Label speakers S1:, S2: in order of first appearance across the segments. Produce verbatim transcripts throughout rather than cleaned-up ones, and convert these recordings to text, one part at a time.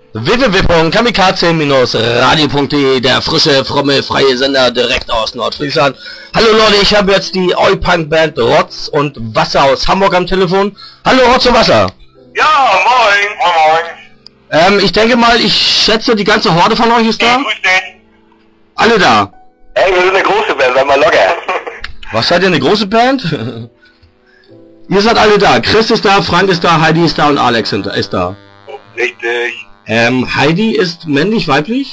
S1: w w w punkt kamikaze Bindestrich radio punkt de, der frische, fromme, freie Sender direkt aus Nordfriesland. Hallo Leute, ich habe jetzt die Oi-Punk-Band Rotz und Wasser aus Hamburg am Telefon. Hallo Rotz und Wasser.
S2: Ja, moin. Moin, moin.
S1: Ähm, ich denke mal, ich schätze, die ganze Horde von euch ist da?
S2: Hey, grüß dich.
S1: Alle da?
S2: Ey, wir sind eine große Band, sei mal locker.
S1: Was, seid ihr eine große Band? Ihr seid alle da. Chris ist da, Frank ist da, Heidi ist da und Alex sind, ist da.
S2: Richtig.
S1: Ähm, Heidi ist männlich, weiblich?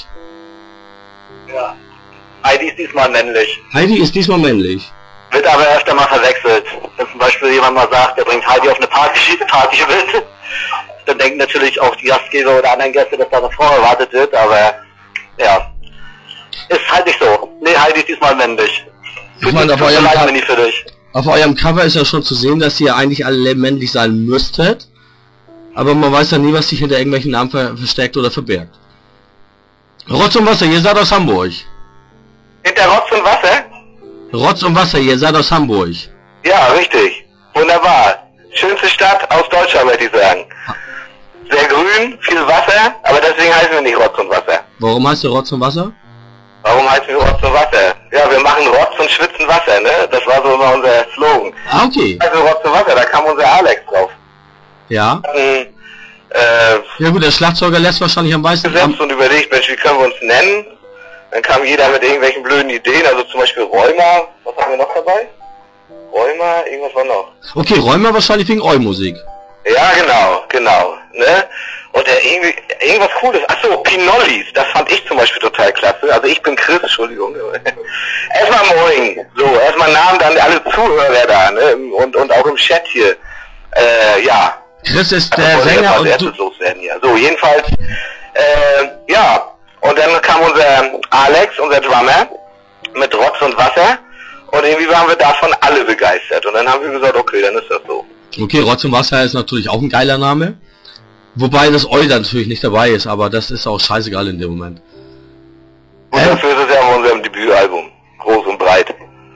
S2: Ja. Heidi ist diesmal männlich.
S1: Heidi ist diesmal männlich.
S2: Wird aber erst einmal verwechselt. Wenn zum Beispiel jemand mal sagt, der bringt Heidi auf eine Party, Party mit, dann denken natürlich auch die Gastgeber oder anderen Gäste, dass da eine Frau erwartet wird, aber ja. Ist halt nicht so. Nee, Heidi ist diesmal männlich.
S1: Ich meine, auf eurem,
S2: leid, für dich.
S1: auf eurem Cover ist ja schon zu sehen, dass ihr eigentlich alle männlich sein müsstet. Aber man weiß ja nie, was sich hinter irgendwelchen Namen ver versteckt oder verbirgt. Rotz und Wasser, ihr seid aus Hamburg.
S2: Hinter Rotz und Wasser?
S1: Rotz und Wasser, ihr seid aus Hamburg.
S2: Ja, richtig. Wunderbar. Schönste Stadt aus Deutschland, würde ich sagen. Sehr grün, viel Wasser, aber deswegen heißen wir nicht Rotz und Wasser.
S1: Warum heißt ihr Rotz und Wasser?
S2: Warum heißen wir Rotz und Wasser? Ja, wir machen Rotz und schwitzen Wasser, ne? Das war so immer unser Slogan.
S1: Ah, okay.
S2: Also Rotz und Wasser, da kam unser Alex drauf.
S1: Ja.
S2: Hatten, äh,
S1: Ja gut, der Schlagzeuger lässt wahrscheinlich am meisten...
S2: gesetzt und überlegt, Mensch, wie können wir uns nennen? Dann kam jeder mit irgendwelchen blöden Ideen, also zum Beispiel Rheuma. Was haben wir noch dabei? Rheuma, irgendwas war noch.
S1: Okay, Räumer wahrscheinlich wegen Eu-Musik.
S2: Ja, genau, genau, ne? Und der irgendwie, irgendwas Cooles. Achso, Pinollis, das fand ich zum Beispiel total klasse. Also ich bin Chris, Entschuldigung. Erstmal moin. So, erstmal Namen, dann alle Zuhörer da, ne? Und, und auch im Chat hier. Äh, ja.
S1: Chris ist
S2: Also
S1: der Sänger
S2: als
S1: und
S2: erstes
S1: du...
S2: loswerden hier. So, jedenfalls, äh, ja. Und dann kam unser Alex, unser Drummer, mit Rotz und Wasser. Und irgendwie waren wir davon alle begeistert. Und dann haben wir gesagt, okay, dann ist das so.
S1: Okay, Rotz und Wasser ist natürlich auch ein geiler Name. Wobei das Eu natürlich nicht dabei ist, aber das ist auch scheißegal in dem Moment.
S2: Und
S1: Ähm,
S2: dafür ist es ja auf unserem Debütalbum. Groß und breit.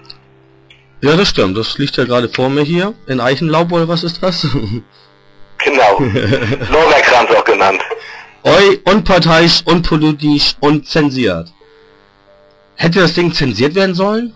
S1: Ja, das stimmt. Das liegt ja gerade vor mir hier. In Eichenlaub oder was ist das?
S2: Genau. Lorbeerkranz auch genannt.
S1: Eu, unparteiisch, unpolitisch, unzensiert. Hätte das Ding zensiert werden sollen?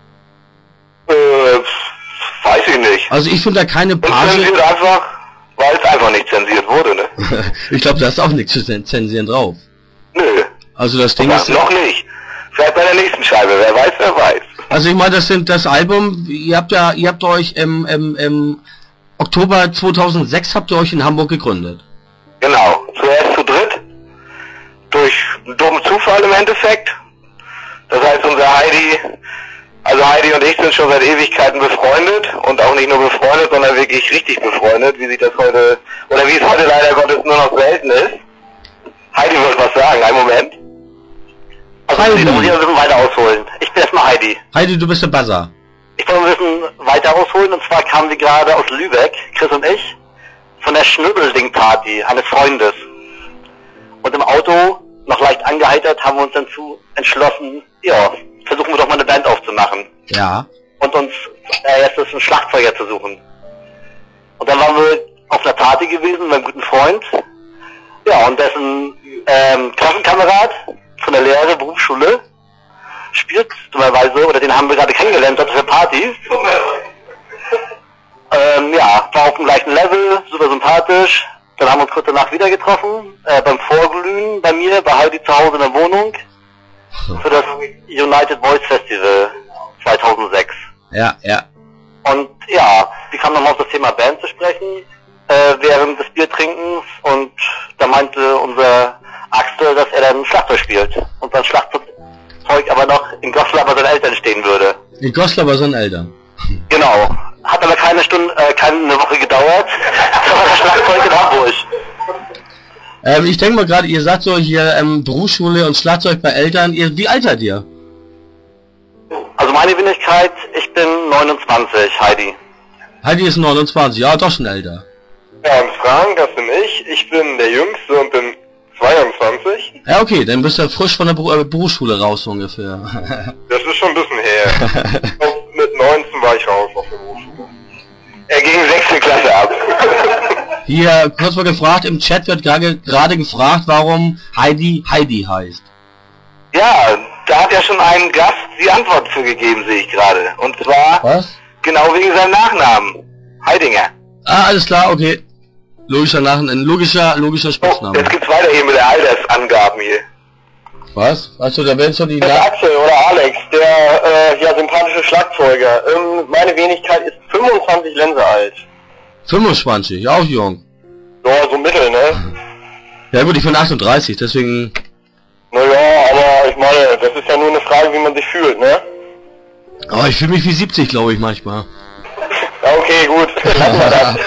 S2: Äh, weiß ich nicht.
S1: Also ich finde da keine
S2: Und
S1: Page...
S2: zensiert einfach, weil es einfach nicht zensiert wurde, ne?
S1: Ich glaube, da ist auch nichts zu zen- zensieren drauf.
S2: Nö.
S1: Also das Ding
S2: Ja,
S1: ist...
S2: noch nicht. Vielleicht bei der nächsten Scheibe, wer weiß, wer weiß.
S1: Also ich meine, das sind das Album, ihr habt ja, ihr habt euch im, im, im Oktober zweitausendsechs habt ihr euch in Hamburg gegründet.
S2: Genau. Zuerst zu dritt. Durch einen dummen Zufall im Endeffekt. Das heißt, unser Heidi, also Heidi und ich sind schon seit Ewigkeiten befreundet. Und auch nicht nur befreundet, sondern wirklich richtig befreundet, wie sich das heute, oder wie es heute leider Gottes nur noch selten ist. Heidi wollte was sagen, einen Moment. Also,
S1: Heidi.
S2: da muss ich ein bisschen weiter ausholen. Ich bin erstmal Heidi.
S1: Heidi, du bist der Buzzer.
S2: Ich wollte ein bisschen weiter ausholen, und zwar kamen wir gerade aus Lübeck, Chris und ich, von der Schnöbelding-Party eines Freundes. Und im Auto, noch leicht angeheitert, haben wir uns dazu entschlossen, ja, versuchen wir doch mal eine Band aufzumachen.
S1: Ja.
S2: Und uns äh, erstes einen Schlagzeuger zu suchen. Und dann waren wir auf einer Party gewesen mit einem guten Freund. Ja, und dessen ähm, Klassenkamerad von der Lehre, Berufsschule, spielt dummerweise, oder den haben wir gerade kennengelernt auf der Party. Ähm, ja, war auf dem gleichen Level, super sympathisch. Dann haben wir uns kurz danach wieder getroffen, äh, beim Vorglühen bei mir, bei Heidi zu Hause in der Wohnung, für das United Voice Festival zweitausendsechs.
S1: Ja, ja.
S2: Und ja, wir kamen nochmal auf das Thema Band zu sprechen, äh, während des Biertrinkens, und da meinte unser Axel, dass er dann Schlagzeug spielt und sein Schlagzeug aber noch in Goslar bei seinen Eltern stehen würde.
S1: In Goslar bei seinen Eltern.
S2: Genau. Hat aber keine Stunde, äh, keine Woche gedauert. Das war das Schlagzeug in Hamburg.
S1: Ähm, ich denke mal gerade, ihr sagt so hier ähm, Berufsschule und Schlagzeug bei Eltern. Ihr, wie alt seid ihr?
S2: Also meine Wenigkeit, ich bin neunundzwanzig, Heidi.
S1: Heidi ist neunundzwanzig, ja, doch schon älter.
S3: Ja, und Frank, das bin ich. Ich bin der Jüngste und bin zweiundzwanzig.
S1: Ja, okay, dann bist du frisch von der Beru äh, Berufsschule raus so ungefähr.
S3: Das ist schon ein bisschen her. Mit neunzehn war ich raus auf der Berufsschule.
S2: Er ging sechste Klasse ab.
S1: Hier, kurz mal gefragt, im Chat wird gerade gefragt, warum Heidi Heidi heißt.
S2: Ja, da hat ja schon ein Gast die Antwort für gegeben, sehe ich gerade. Und zwar
S1: Was?
S2: genau wegen seinem Nachnamen. Heidinger.
S1: Ah, alles klar, okay. Logischer Nachname, ein logischer, logischer
S2: Oh,
S1: Spitzname.
S2: jetzt geht's weiter hier mit der Altersangaben hier.
S1: Was? Achso, da werden schon die
S3: Das ist
S1: Na
S3: Axel oder Alex, der äh, ja, sympathische Schlagzeuger. Ähm, meine Wenigkeit ist fünfundzwanzig Lense alt.
S1: fünfundzwanzig, auch jung.
S3: Ja, so mittel, ne?
S1: Ja gut, ich bin achtunddreißig, deswegen...
S3: Naja, aber ich meine, das ist ja nur eine Frage, wie man sich fühlt, ne?
S1: Aber ich fühle mich wie siebzig, glaube ich, manchmal.
S3: Ja, okay, gut. Lassen wir das.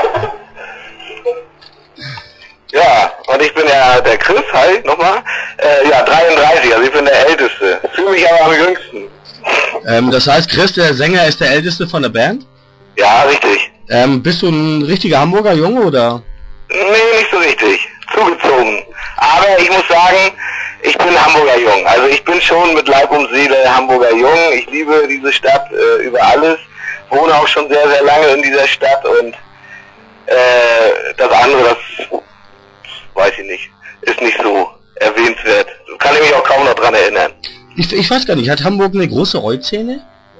S2: Ja, und ich bin ja der Chris, hi, nochmal. Äh, ja, dreiunddreißig, also ich bin der Älteste. Fühle mich aber am jüngsten.
S1: Ähm, das heißt, Chris, der Sänger, ist der Älteste von der Band?
S2: Ja, richtig.
S1: Ähm, bist du ein richtiger Hamburger Junge, oder?
S2: Nee, nicht so richtig. Zugezogen. Aber ich muss sagen, ich bin Hamburger Jung. Also ich bin schon mit Leib und Seele Hamburger Jung. Ich liebe diese Stadt äh, über alles. Wohne auch schon sehr, sehr lange in dieser Stadt und äh, das andere, das weiß ich nicht, ist nicht so erwähnenswert. Kann ich mich auch kaum noch dran erinnern.
S1: Ich, ich weiß gar nicht, hat Hamburg eine große Oi-Szene?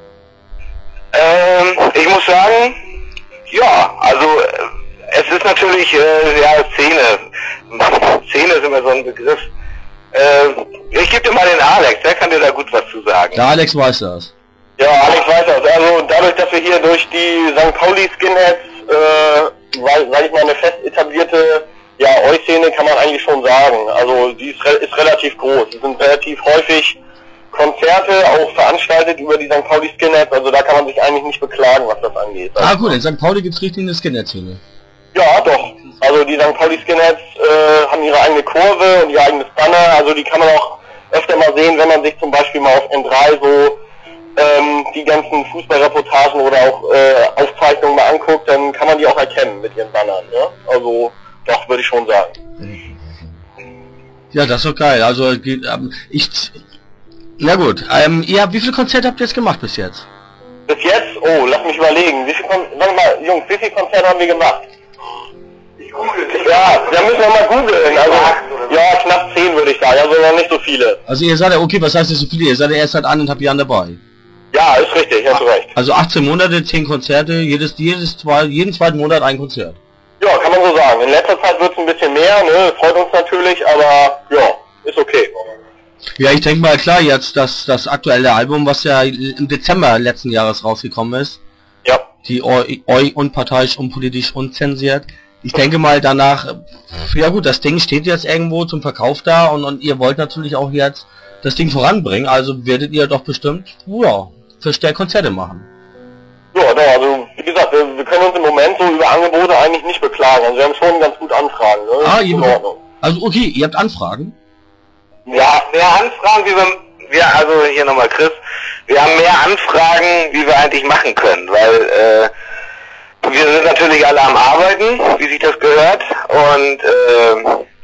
S2: Ähm, ich muss sagen, ja, also äh, es ist natürlich, äh, ja, Szene. Szene ist immer so ein Begriff. Äh, ich gebe dir mal den Alex, der kann dir da gut was zu sagen.
S1: Der Alex weiß das.
S3: Ja, Alex weiß das. Also dadurch, dass wir hier durch die Sankt Pauli Skinheads, äh, weil, sag ich mal, eine fest etablierte ja, Oi-Szene kann man eigentlich schon sagen. Also die ist, re ist relativ groß. Es sind relativ häufig Konzerte auch veranstaltet über die Sankt Pauli Skinheads, also da kann man sich eigentlich nicht beklagen, was das angeht. Also,
S1: Ah gut, in Sankt Pauli gibt's richtig eine Skinhead-Szene.
S3: ja, doch. Also die Sankt Pauli Skinheads äh, haben ihre eigene Kurve und ihr eigenes Banner, also die kann man auch öfter mal sehen, wenn man sich zum Beispiel mal auf N drei so ähm, die ganzen Fußballreportagen oder auch äh, Aufzeichnungen mal anguckt, dann kann man die auch erkennen mit ihren Bannern, ne? Also doch, würde ich schon sagen.
S1: Ja, das ist doch geil. Also geht, ähm, ich... Na gut, ähm, ihr habt, wie viele Konzerte habt ihr jetzt gemacht bis jetzt?
S3: Bis jetzt? Oh, lass mich überlegen. Wie viel Kon Warte mal, Jungs, wie viele Konzerte haben wir gemacht?
S2: Ich google.
S3: Ja, da müssen wir mal googeln. Also, ja, knapp zehn würde ich sagen, also noch nicht so viele.
S1: Also ihr seid ja, okay, was heißt nicht so viele? Ihr seid ja erst seit anderthalb Jahren dabei.
S3: Ja, ist richtig, hast du recht.
S1: Also achtzehn Monate, zehn Konzerte, jedes, jedes zwei, jeden zweiten Monat ein Konzert.
S3: Ja, kann man so sagen. In letzter Zeit wird es ein bisschen mehr, ne? Freut uns natürlich, aber ja, ist okay.
S1: Ja, ich denke mal, klar, jetzt das, das aktuelle Album, was ja im Dezember letzten Jahres rausgekommen ist,
S3: Ja.
S1: die Oi, Oi unparteiisch, unpolitisch, unzensiert. Ich denke mal danach, ja gut, das Ding steht jetzt irgendwo zum Verkauf da und, und ihr wollt natürlich auch jetzt das Ding voranbringen, also werdet ihr doch bestimmt, ja, verstärkt Konzerte machen.
S3: Ja, doch, also wie gesagt, wir, wir können uns im Moment so über Angebote eigentlich nicht beklagen. Also wir haben schon ganz gut Anfragen, ne?
S1: Ah,
S3: Ist
S1: ihr
S3: in Ordnung.
S1: Also okay, ihr habt Anfragen?
S2: Ja, mehr Anfragen, wie wir, wir, also hier nochmal Chris, wir haben mehr Anfragen, wie wir eigentlich machen können, weil äh, wir sind natürlich alle am Arbeiten, wie sich das gehört, und äh,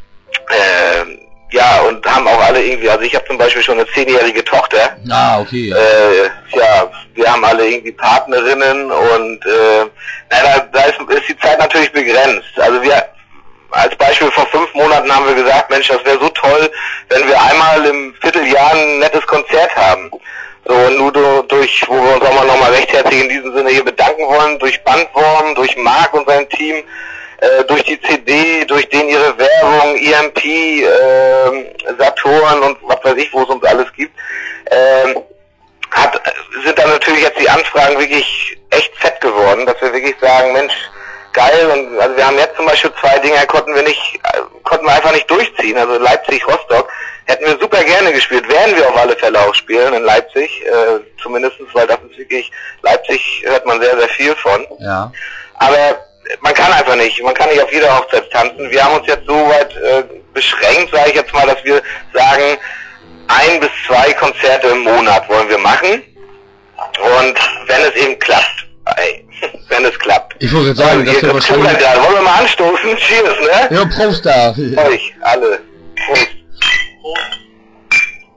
S2: äh, ja, und haben auch alle irgendwie, also ich habe zum Beispiel schon eine zehnjährige Tochter.
S1: Ah, okay. Ja.
S2: Äh, ja, wir haben alle irgendwie Partnerinnen und äh, na, da, da ist, ist die Zeit natürlich begrenzt. Also wir, als Beispiel vor fünf Monaten haben wir gesagt, Mensch, das wäre so toll, wenn wir einmal im Vierteljahr ein nettes Konzert haben. So, und nur do, durch, wo wir uns auch mal nochmal recht herzlich in diesem Sinne hier bedanken wollen, durch Bandwurm, durch Marc und sein Team, äh, durch die C D, durch den ihre Werbung, E M P, äh, Saturn und was weiß ich, wo es uns alles gibt, äh, hat, sind dann natürlich jetzt die Anfragen wirklich echt fett geworden, dass wir wirklich sagen, Mensch, geil, und also wir haben jetzt zum Beispiel zwei Dinger, konnten wir nicht, konnten wir einfach nicht durchziehen, also Leipzig, Rostock, hätten wir super gerne gespielt, werden wir auf alle Fälle auch spielen in Leipzig, äh, zumindestens, weil das ist wirklich, Leipzig hört man sehr, sehr viel von.
S1: Ja.
S2: Aber man kann einfach nicht, man kann nicht auf jeder Hochzeit tanzen. Wir haben uns jetzt so weit äh, beschränkt, sage ich jetzt mal, dass wir sagen, ein bis zwei Konzerte im Monat wollen wir machen, und wenn es eben klappt, ey, wenn es klappt.
S1: Ich wollte sagen,
S2: also,
S1: das wäre wahrscheinlich...
S2: gerade. Wollen wir mal anstoßen? Cheers, ne?
S1: Ja, Prost da.
S2: Euch, alle. Prost.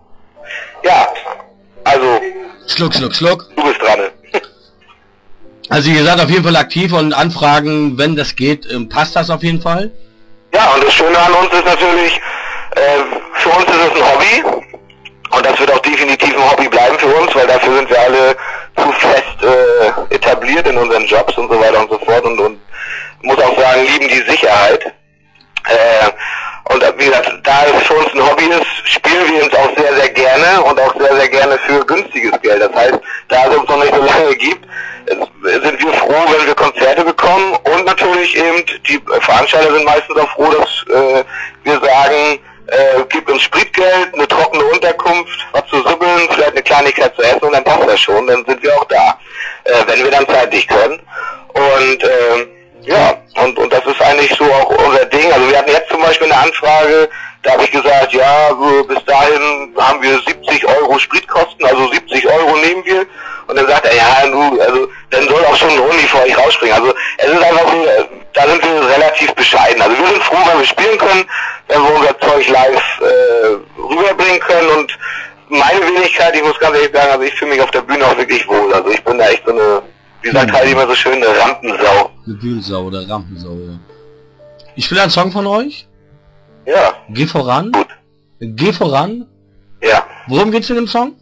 S2: Ja, also,
S1: Schluck, schluck, schluck.
S2: du bist dran.
S1: Also ihr seid auf jeden Fall aktiv und Anfragen, wenn das geht, passt das auf jeden Fall?
S2: Ja, und das Schöne an uns ist natürlich, äh, für uns ist es ein Hobby und das wird auch definitiv ein Hobby bleiben für uns, weil dafür sind wir alle zu fest äh, etabliert in unseren Jobs und so weiter und so fort und, und muss auch sagen, lieben die Sicherheit. Äh, und wie gesagt, da es für uns ein Hobby ist, spielen wir uns auch sehr, sehr gerne und auch sehr, sehr gerne für günstiges Geld. Das heißt, da es uns noch nicht so lange gibt, sind wir froh, wenn wir Konzerte bekommen und natürlich eben, die Veranstalter sind meistens auch froh, dass äh, wir sagen, äh, gibt uns Spritgeld, eine trockene Unterkunft, was zu subbeln, vielleicht eine Kleinigkeit zu essen und dann passt das schon, dann sind wir auch da, äh, wenn wir dann zeitlich können. Und äh, ja, und, und das ist eigentlich so auch unser Ding. Also wir hatten jetzt zum Beispiel eine Anfrage, da habe ich gesagt, ja, bis dahin haben wir siebzig Euro Spritkosten, also siebzig Euro nehmen wir. Und dann sagt er, ja, du, also dann soll auch schon ein Hundi vor euch rausspringen. Also es ist einfach so, da sind wir relativ bescheiden. Also wir sind froh, wenn wir spielen können, wenn wir unser Zeug live äh, rüberbringen können. Und meine Wenigkeit, ich muss ganz ehrlich sagen, also ich fühle mich auf der Bühne auch wirklich wohl. Also ich bin da echt so eine, wie sagt halt immer so schön, eine Rampensau.
S1: Eine Bühnensau oder Rampensau, ja. Ich will einen Song von euch.
S2: Ja.
S1: Geh voran.
S2: Gut.
S1: Geh voran.
S2: Ja.
S1: Worum geht's in dem Song?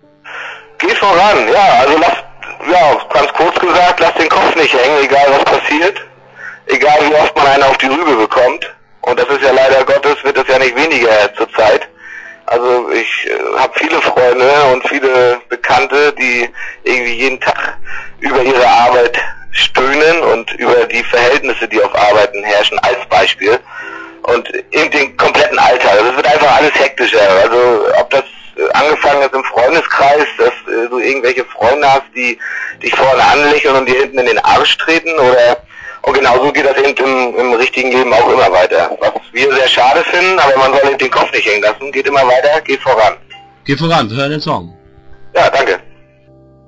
S2: Geh voran, ja, also lass, ja, ganz kurz gesagt, lass den Kopf nicht hängen, egal was passiert. Egal wie oft man einen auf die Rübe bekommt. Und das ist ja leider Gottes, wird es ja nicht weniger zur Zeit. Also ich äh, habe viele Freunde und viele Bekannte, die irgendwie jeden Tag über ihre Arbeit stöhnen und über die Verhältnisse, die auf Arbeiten herrschen, als Beispiel. Und in den kompletten Alltag. Also es wird einfach alles hektischer. Also ob das äh, angefangen ist im Freundeskreis, dass äh, du irgendwelche Freunde hast, die dich vorne anlächeln und dir hinten in den Arsch treten, oder und genauso geht das eben im, im richtigen Leben auch immer weiter. Was wir sehr schade finden, aber man soll eben den Kopf nicht hängen lassen. Geht immer weiter, geht voran.
S1: Geh voran, wir hören den Song.